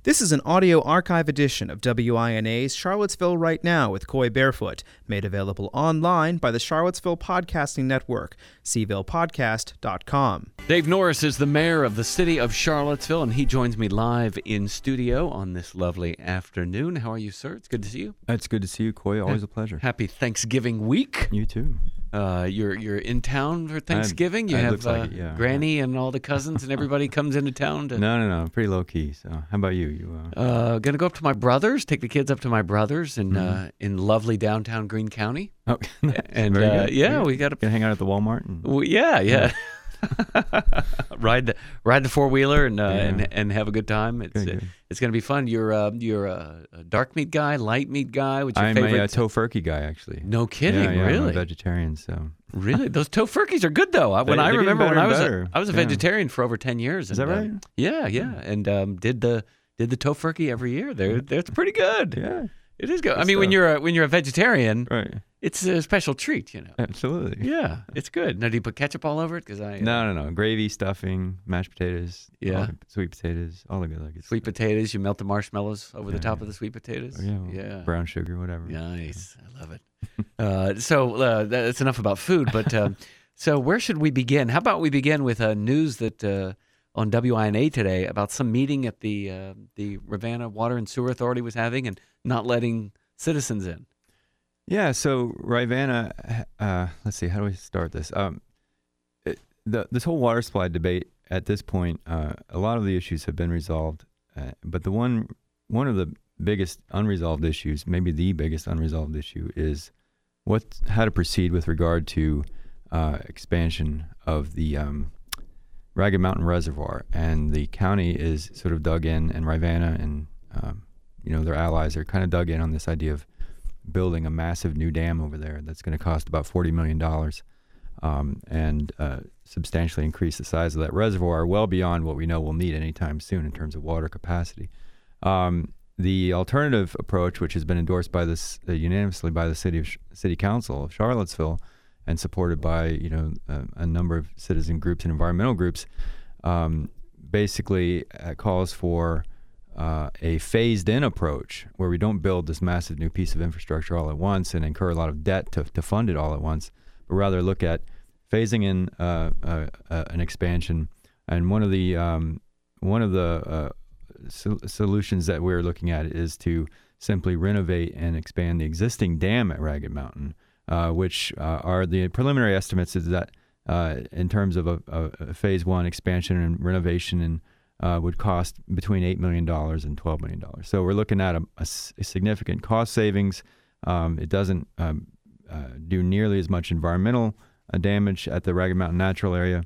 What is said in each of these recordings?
This is an audio archive edition of WINA's Charlottesville Right Now with Coy Barefoot, made available online by the Charlottesville Podcasting Network, cvillepodcast.com. Dave Norris is the mayor of the city of Charlottesville, and he joins me live in studio on this lovely afternoon. How are you, sir? It's good to see you. It's good to see you, Coy. Always a pleasure. Happy Thanksgiving week. You too. You're in town for Thanksgiving. You have like it, yeah. Granny and all the cousins and everybody comes into town. No. Pretty low key. So, how about you? Gonna go up to my brother's. Take the kids up to my brother's in lovely downtown Greene County. Oh, nice. And Very good. yeah, we got to gonna hang out at the Walmart. Yeah. ride the four-wheeler and have a good time. It's going to be fun. You're a dark meat guy, light meat guy. What's your favorite? I'm a tofurkey guy, actually. No kidding, yeah, really? I'm a vegetarian, so. Really, those tofurkeys are good though. I remember when I was a vegetarian for over 10 years. Is that right? Yeah, and did the tofurkey every year. They're pretty good. Yeah, it is good. I mean, when you're a vegetarian, right? It's a special treat, you know. Absolutely. Yeah, it's good. Now, do you put ketchup all over it? No. Gravy, stuffing, mashed potatoes. Yeah. Sweet potatoes, all the good. Sweet potatoes. You melt the marshmallows over the top of the sweet potatoes. Yeah. Brown sugar, whatever. Nice. I love it. So that's enough about food. But so where should we begin? How about we begin with news that on WINA today about some meeting at the Ravenna Water and Sewer Authority was having and not letting citizens in. Yeah, so Ravenna, let's see, how do we start this? This whole water supply debate at this point, a lot of the issues have been resolved, but the one of the biggest unresolved issues, maybe the biggest unresolved issue, is how to proceed with regard to expansion of the Ragged Mountain Reservoir. And the county is sort of dug in, and Ravenna and their allies are kind of dug in on this idea of building a massive new dam over there that's going to cost about $40 million and substantially increase the size of that reservoir well beyond what we know we'll need anytime soon in terms of water capacity. The alternative approach, which has been endorsed by unanimously by the city council of Charlottesville and supported by a number of citizen groups and environmental groups, basically calls for a phased-in approach where we don't build this massive new piece of infrastructure all at once and incur a lot of debt to fund it all at once, but rather look at phasing in an expansion. And one of the solutions that we're looking at is to simply renovate and expand the existing dam at Ragged Mountain, which are the preliminary estimates is that in terms of a phase one expansion and renovation and would cost between $8 million and $12 million. So we're looking at a significant cost savings. It doesn't do nearly as much environmental damage at the Ragged Mountain Natural Area,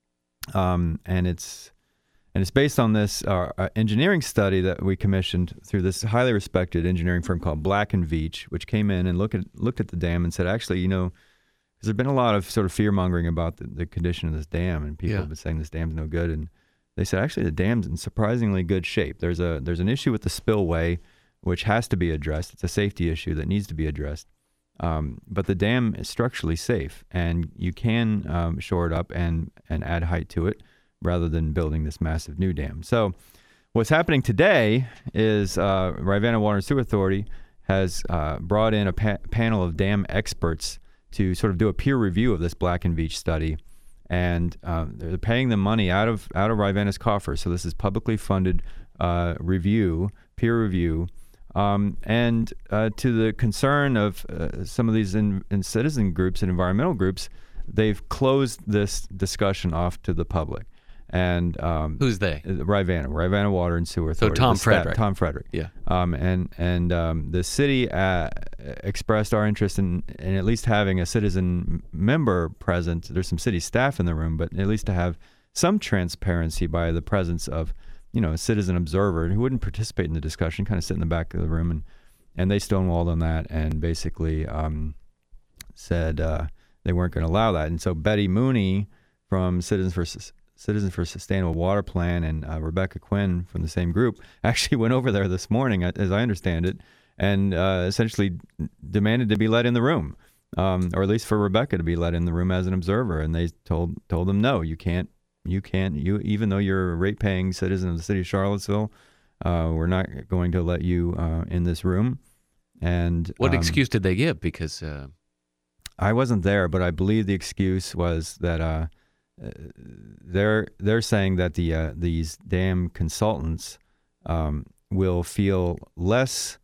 and it's based on this engineering study that we commissioned through this highly respected engineering firm called Black & Veatch, which came in and looked at the dam and said, actually, because there's been a lot of sort of fear mongering about the condition of this dam, and people have been saying this dam's no good, and they said, actually, the dam's in surprisingly good shape. There's an issue with the spillway, which has to be addressed. It's a safety issue that needs to be addressed. But the dam is structurally safe, and you can shore it up and add height to it rather than building this massive new dam. So what's happening today is Ravenna Water and Sewer Authority has brought in a panel of dam experts to sort of do a peer review of this Black & Veatch study. And they're paying them money out of Ravenna's coffer. So this is publicly funded peer review. And to the concern of some of these in citizen groups and environmental groups, they've closed this discussion off to the public. And who's they? Ravenna Water and Sewer Authority. So Tom Frederick. Yeah. And the city expressed our interest in at least having a citizen member present. There's some city staff in the room, but at least to have some transparency by the presence of, a citizen observer who wouldn't participate in the discussion, kind of sit in the back of the room, and they stonewalled on that and basically said they weren't going to allow that. And so Betty Mooney from Citizens for Sustainable Water Plan and Rebecca Quinn from the same group actually went over there this morning, as I understand it, and essentially demanded to be let in the room, or at least for Rebecca to be let in the room as an observer. And they told them, no, you can't, even though you're a rate-paying citizen of the city of Charlottesville, We're not going to let you in this room. And What excuse did they give? Because I wasn't there, but I believe the excuse was that they're saying that these dam consultants will feel less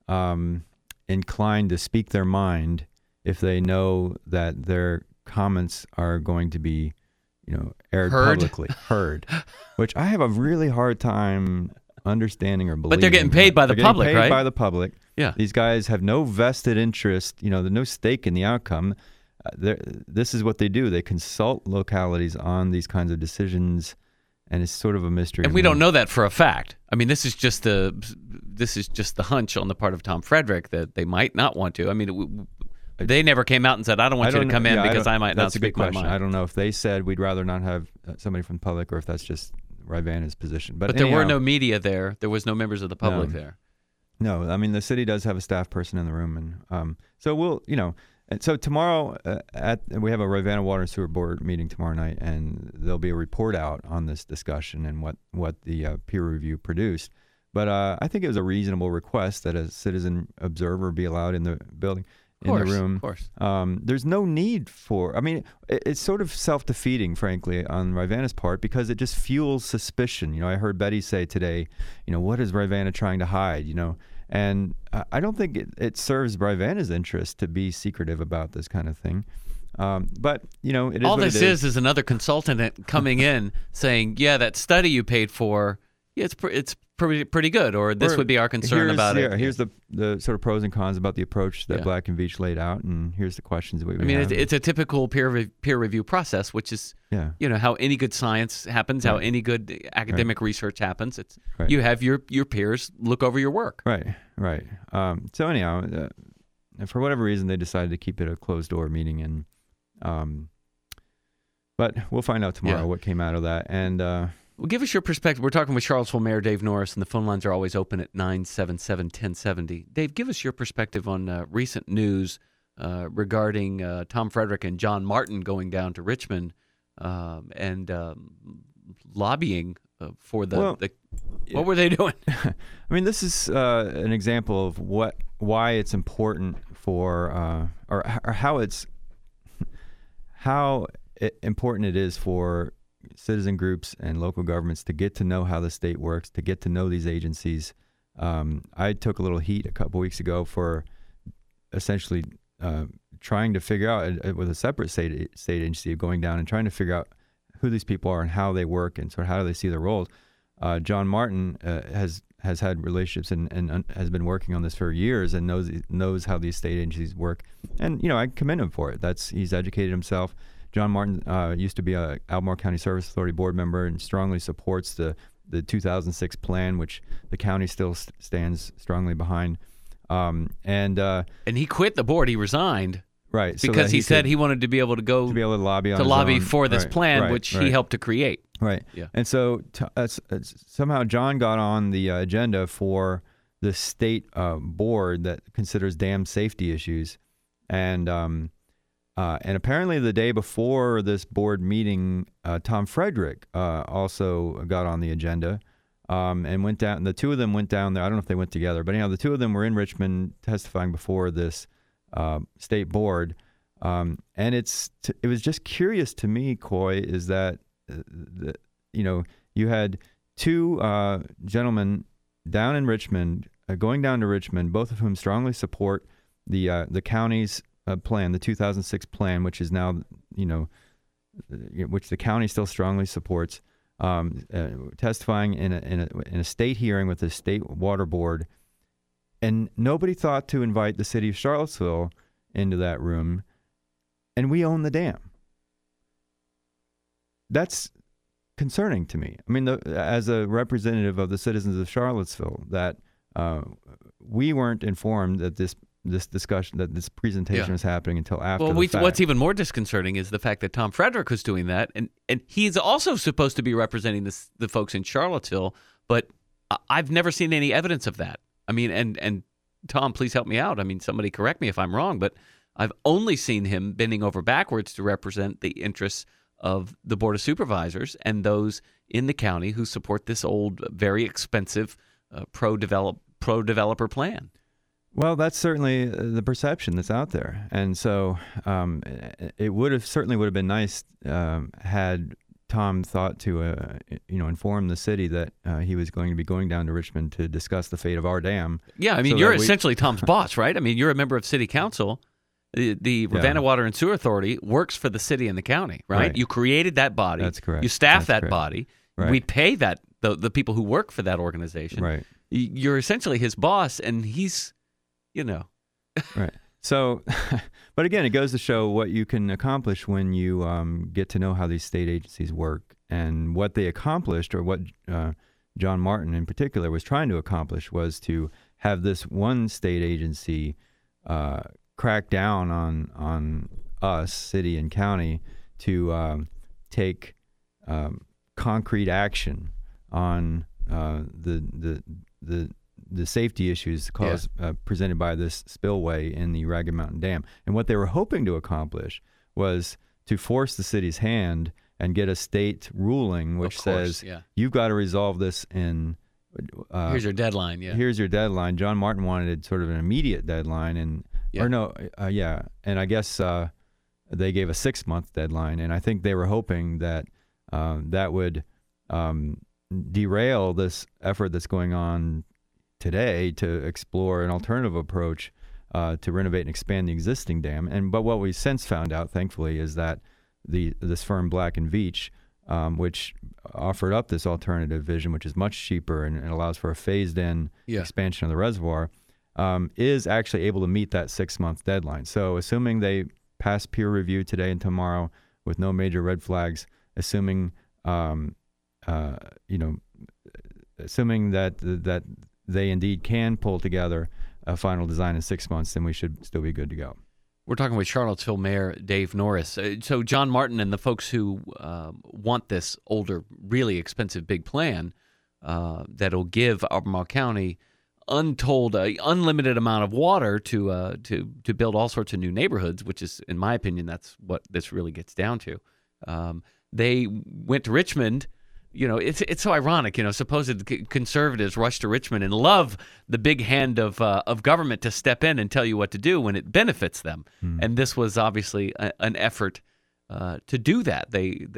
inclined to speak their mind if they know that their comments are going to be, aired publicly, heard, which I have a really hard time understanding or believing. But they're getting paid by the public, paid right? By the public. Yeah. These guys have no vested interest, there's no stake in the outcome. This is what they do. They consult localities on these kinds of decisions, and it's sort of a mystery. And we don't know that for a fact. I mean, this is just the hunch on the part of Tom Frederick that they might not want to. I mean, they never came out and said, "I don't want you to come in because I might not speak my mind." That's a good question. I don't know if they said we'd rather not have somebody from the public, or if that's just Rivanna's position. But there were no media there. There was no members of the public there. No, I mean the city does have a staff person in the room, and so we'll, and so tomorrow we have a Rivanna Water and Sewer Board meeting tomorrow night, and there'll be a report out on this discussion and what the peer review produced. But I think it was a reasonable request that a citizen observer be allowed in the building. In the room. Of course. There's no need for, it's sort of self-defeating, frankly, on Rivanna's part, because it just fuels suspicion. I heard Betty say today, what is Rivanna trying to hide, And I don't think it serves Rivanna's interest to be secretive about this kind of thing. But, it is all what this it is another consultant coming in saying, yeah, that study you paid for, yeah, it's pretty good, or this would be our concern about it. Here's the sort of pros and cons about the approach that Black and Veatch laid out, and here's the questions that we have. It's a typical peer review process, which is how any good science happens, how any good academic research happens. It's you have your peers look over your work. Right. So anyhow, for whatever reason, they decided to keep it a closed door meeting, and but we'll find out tomorrow what came out of that. And well, give us your perspective. We're talking with Charlottesville Mayor Dave Norris, and the phone lines are always open at 977-1070. Dave, give us your perspective on recent news regarding Tom Frederick and John Martin going down to Richmond and lobbying for the what were they doing? This is an example of why it's important for or how important it is for citizen groups and local governments to get to know how the state works, to get to know these agencies. I took a little heat a couple weeks ago for essentially trying to figure out, with a separate state agency, going down and trying to figure out who these people are and how they work and sort of how do they see their roles. John Martin has had relationships and has been working on this for years and knows how these state agencies work. And I commend him for it. He's educated himself. John Martin used to be a Albemarle County Service Authority board member and strongly supports the 2006 plan, which the county still stands strongly behind. And he quit the board. He resigned. Right. Because he said he wanted to be able to lobby for this plan, which he helped to create. Right. Yeah. And so somehow John got on the agenda for the state board that considers dam safety issues. And apparently the day before this board meeting, Tom Frederick also got on the agenda and went down. The two of them went down there. I don't know if they went together, but anyhow, the two of them were in Richmond testifying before this state board. And it was just curious to me, Coy, is that you had two gentlemen down in Richmond, going down to Richmond, both of whom strongly support the county's plan, the 2006 plan, which is now, which the county still strongly supports, testifying in a state hearing with the state water board, and nobody thought to invite the city of Charlottesville into that room, and we own the dam. That's concerning to me. As a representative of the citizens of Charlottesville, that we weren't informed that this discussion, that this presentation was happening until after the fact. What's even more disconcerting is the fact that Tom Frederick was doing that, and he's also supposed to be representing the folks in Charlottesville, but I've never seen any evidence of that. And Tom, please help me out. Somebody correct me if I'm wrong, but I've only seen him bending over backwards to represent the interests of the Board of Supervisors and those in the county who support this old, very expensive pro-developer plan. Well, that's certainly the perception that's out there, and so it certainly would have been nice had Tom thought to inform the city that he was going to be going down to Richmond to discuss the fate of our dam. Yeah, I mean, you're essentially Tom's boss, right? I mean, you're a member of City Council. The Ravenna Water and Sewer Authority works for the city and the county, right? You created that body. That's correct. You staff That's that correct. body. Right. We pay the people who work for that organization. Right. You're essentially his boss, and he's, Right. So, but again, it goes to show what you can accomplish when you get to know how these state agencies work, and what they accomplished, or what John Martin in particular was trying to accomplish, was to have this one state agency crack down on us, city and county, to take concrete action on the safety issues presented by this spillway in the Ragged Mountain Dam. And what they were hoping to accomplish was to force the city's hand and get a state ruling which says, you've got to resolve this in... here's your deadline, Here's your deadline. John Martin wanted sort of an immediate deadline, and I guess they gave a 6-month deadline, and I think they were hoping that that would derail this effort that's going on today to explore an alternative approach to renovate and expand the existing dam. But what we've since found out, thankfully, is that this firm Black & Veatch, which offered up this alternative vision, which is much cheaper and allows for a phased-in expansion of the reservoir, is actually able to meet that 6-month deadline. So assuming they pass peer review today and tomorrow with no major red flags, assuming assuming that they indeed can pull together a final design in 6 months, then we should still be good to go. We're talking with Charlottesville Mayor Dave Norris. So John Martin and the folks who want this older, really expensive big plan that'll give Albemarle County unlimited amount of water to build all sorts of new neighborhoods, which is, in my opinion, that's what this really gets down to. They went to Richmond. It's so ironic. Supposed conservatives rush to Richmond and love the big hand of government to step in and tell you what to do when it benefits them. And this was obviously an effort to do that.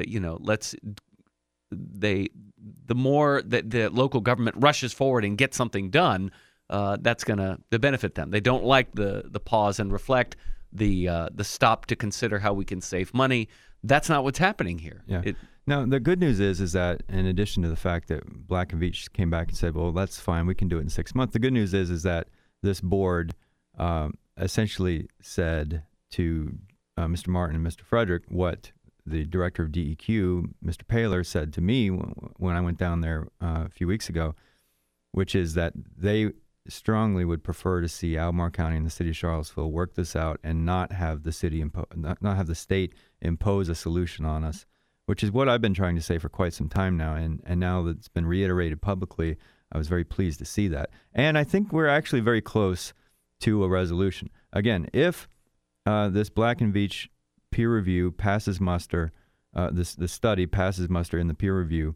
The more that the local government rushes forward and gets something done, that's going to benefit them. They don't like the pause and reflect, the stop to consider how we can save money. That's not what's happening here. Yeah. Now, the good news is that in addition to the fact that Black & Veatch came back and said, well, that's fine, we can do it in 6 months, the good news is that this board essentially said to Mr. Martin and Mr. Frederick what the director of DEQ, Mr. Paler, said to me when I went down there a few weeks ago, which is that they strongly would prefer to see Albemarle County and the city of Charlottesville work this out and not have the city not have the state impose a solution on us, which is what I've been trying to say for quite some time now. And now that it's been reiterated publicly, I was very pleased to see that. And I think we're actually very close to a resolution. Again, if this Black & Veatch peer review passes muster, this study passes muster in the peer review,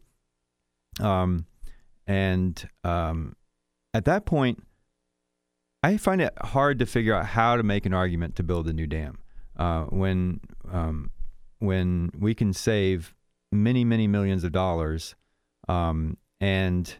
at that point, I find it hard to figure out how to make an argument to build a new dam when we can save many, many millions of dollars and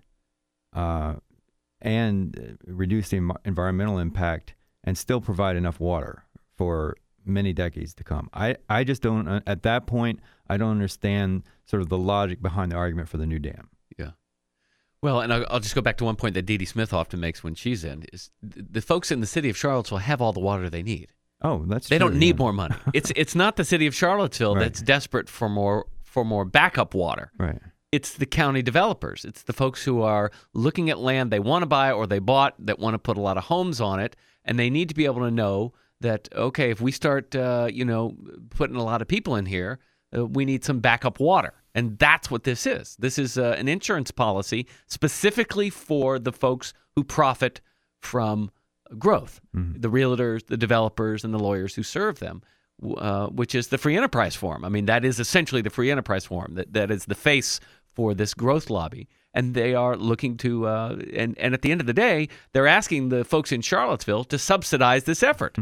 reduce the environmental impact and still provide enough water for many decades to come. I just don't, at that point, I don't understand sort of the logic behind the argument for the new dam. Yeah. Well, and I'll just go back to one point that Dee Dee Smith often makes when she's in, is the folks in the city of Charlottesville have all the water they need. Oh, that's They true, don't need more money. It's not the city of Charlottesville Right. that's desperate for more backup water. Right. It's the county developers. It's the folks who are looking at land they want to buy or they bought that want to put a lot of homes on it, and they need to be able to know that, okay, if we start putting a lot of people in here, we need some backup water. And that's what this is. This is an insurance policy specifically for the folks who profit from growth, the realtors, the developers, and the lawyers who serve them, which is the free enterprise forum. I mean, that is essentially the free enterprise forum. That is the face for this growth lobby. and they are looking to and at the end of the day, they're asking the folks in Charlottesville to subsidize this effort.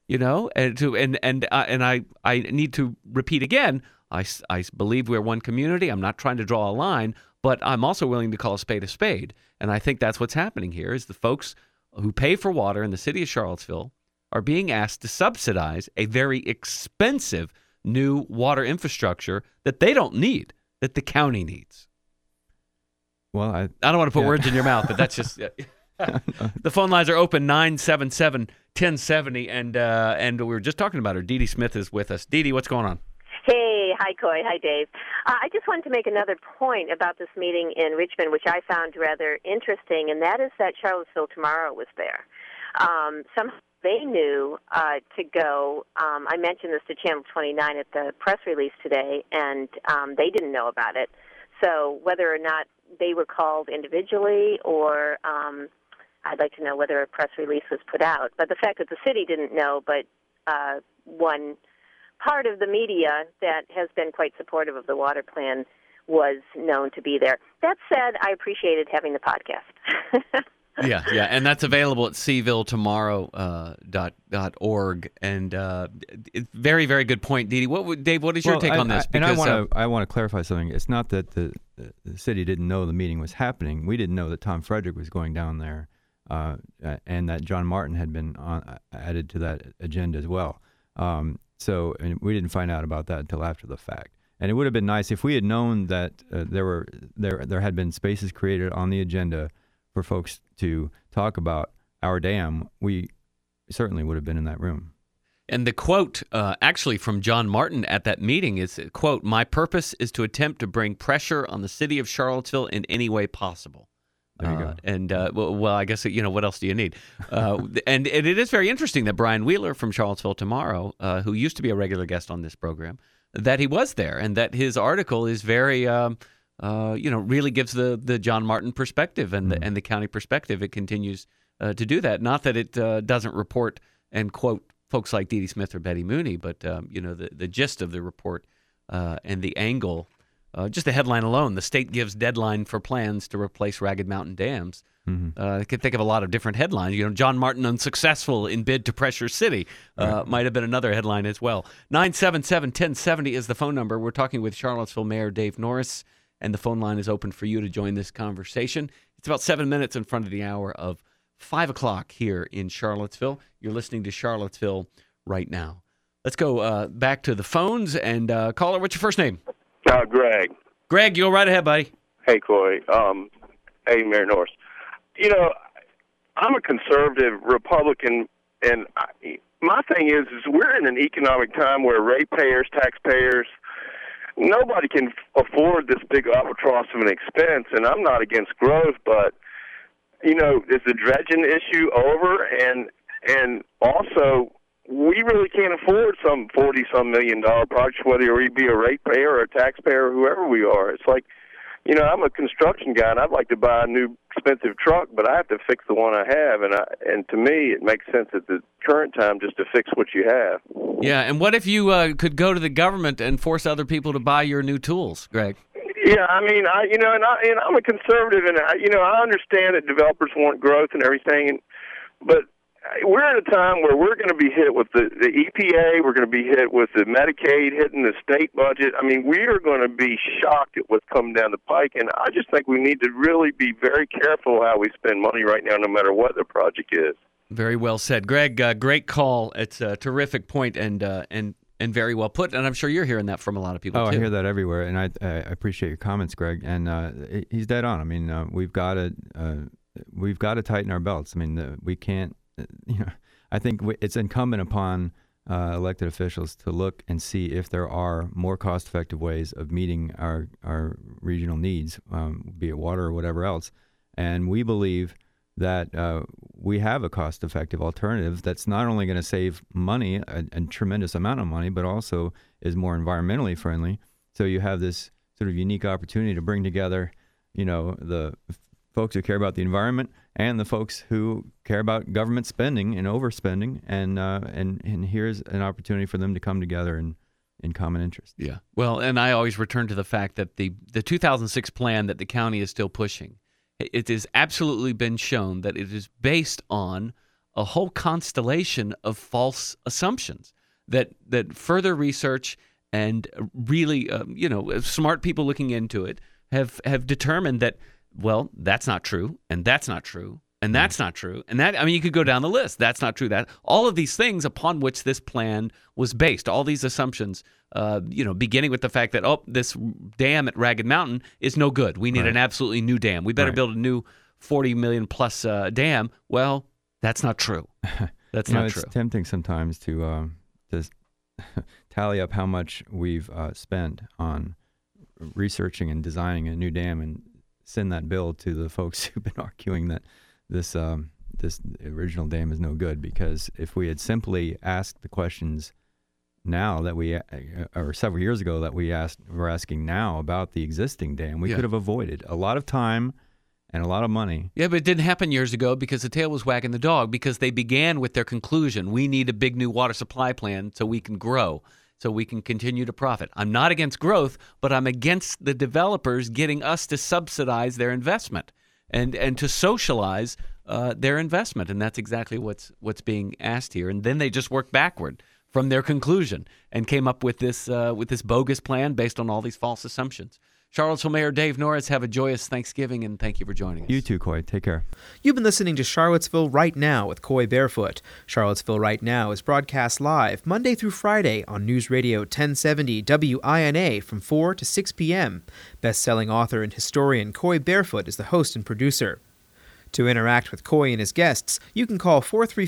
And I need to repeat again. I believe we're one community. I'm not trying to draw a line, but I'm also willing to call a spade, and I think that's what's happening here. Is the folks who pay for water in the city of Charlottesville are being asked to subsidize a very expensive new water infrastructure that they don't need, that the county needs. Well, I don't want to put words in your mouth, but that's just the phone lines are open 977-1070, and we were just talking about her. Dee Dee Smith is with us. Dee Dee, what's going on? Hey, hi, Coy. Hi, Dave. I just wanted to make another point about this meeting in Richmond, which I found rather interesting, and that is that Charlottesville Tomorrow was there. Somehow they knew to go. I mentioned this to Channel 29 at the press release today, and they didn't know about it. So whether or not they were called individually or I'd like to know whether a press release was put out. But the fact that the city didn't know, but one part of the media that has been quite supportive of the water plan was known to be there. That said, I appreciated having the podcast. Yeah, and that's available at cvilletomorrow.org. And very, very good point, Dee Dee. Dave, what is your take on this? Because I want to clarify something. It's not that the city didn't know the meeting was happening. We didn't know that Tom Frederick was going down there, and that John Martin had been added to that agenda as well. So and we didn't find out about that until after the fact. And it would have been nice if we had known that there had been spaces created on the agenda for folks to talk about our dam. We certainly would have been in that room. And the quote actually from John Martin at that meeting is, quote, "My purpose is to attempt to bring pressure on the city of Charlottesville in any way possible." There you go. And well, I guess, what else do you need? And it is very interesting that Brian Wheeler from Charlottesville Tomorrow, who used to be a regular guest on this program, that he was there, and that his article is very, really gives the John Martin perspective and the county perspective. It continues to do that. Not that it doesn't report and quote folks like Dee Dee Smith or Betty Mooney, but the gist of the report and the angle. Just the headline alone, the state gives deadline for plans to replace Ragged Mountain dams. I could think of a lot of different headlines. John Martin unsuccessful in bid to pressure city might have been another headline as well. 977-1070 is the phone number. We're talking with Charlottesville Mayor Dave Norris, and the phone line is open for you to join this conversation. It's about 7 minutes in front of the hour of 5 o'clock here in Charlottesville. You're listening to Charlottesville Right Now. Let's go back to the phones, and caller, what's your first name? Greg. Greg, you go right ahead, buddy. Hey, Coy. Hey, Mayor Norris. I'm a conservative Republican, and my thing is we're in an economic time where ratepayers, taxpayers, nobody can afford this big albatross of an expense, and I'm not against growth, but, is the dredging issue over? And also, we really can't afford some $40-some million project, whether we be a ratepayer or a taxpayer or whoever we are. It's like, I'm a construction guy, and I'd like to buy a new expensive truck, but I have to fix the one I have, and to me, it makes sense at the current time just to fix what you have. Yeah, and what if you could go to the government and force other people to buy your new tools, Greg? Yeah, I mean, I'm a conservative, and I understand that developers want growth and everything, but we're at a time where we're going to be hit with the EPA, we're going to be hit with the Medicaid, hitting the state budget. I mean, we are going to be shocked at what's coming down the pike, and I just think we need to really be very careful how we spend money right now, no matter what the project is. Very well said. Greg, great call. It's a terrific point and very well put, and I'm sure you're hearing that from a lot of people, too. I hear that everywhere, and I appreciate your comments, Greg, and he's dead on. I mean, we've got to tighten our belts. I mean, we can't. I think it's incumbent upon elected officials to look and see if there are more cost-effective ways of meeting our regional needs, be it water or whatever else. And we believe that we have a cost-effective alternative that's not only going to save money, a tremendous amount of money, but also is more environmentally friendly. So you have this sort of unique opportunity to bring together, the folks who care about the environment and the folks who care about government spending and overspending, and here's an opportunity for them to come together in common interest. Yeah. Well, and I always return to the fact that the 2006 plan that the county is still pushing, it has absolutely been shown that it is based on a whole constellation of false assumptions that further research and really, smart people looking into it have determined that, well, that's not true, and that's not true, and that's not true, and that, I mean, you could go down the list. That's not true. That all of these things upon which this plan was based, all these assumptions, beginning with the fact that this dam at Ragged Mountain is no good. We need an absolutely new dam. We better build a new 40 million plus dam. Well, that's not true. That's not true. It's tempting sometimes to just tally up how much we've spent on researching and designing a new dam and send that bill to the folks who've been arguing that this original dam is no good. Because if we had simply asked the questions now that or several years ago that we're asking now about the existing dam, we could have avoided a lot of time and a lot of money. Yeah, but it didn't happen years ago because the tail was wagging the dog, because they began with their conclusion: we need a big new water supply plan so we can grow, so we can continue to profit. I'm not against growth, but I'm against the developers getting us to subsidize their investment and to socialize their investment. And that's exactly what's being asked here. And then they just work backward from their conclusion and came up with this bogus plan based on all these false assumptions. Charlottesville Mayor Dave Norris, have a joyous Thanksgiving, and thank you for joining us. You too, Coy. Take care. You've been listening to Charlottesville Right Now with Coy Barefoot. Charlottesville Right Now is broadcast live Monday through Friday on News Radio 1070 WINA from 4 to 6 p.m. Best-selling author and historian Coy Barefoot is the host and producer. To interact with Coy and his guests, you can call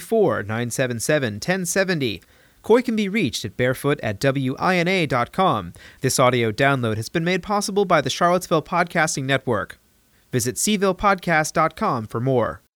434-977-1070. Coy can be reached at barefoot@wina.com. This audio download has been made possible by the Charlottesville Podcasting Network. Visit cvillepodcast.com for more.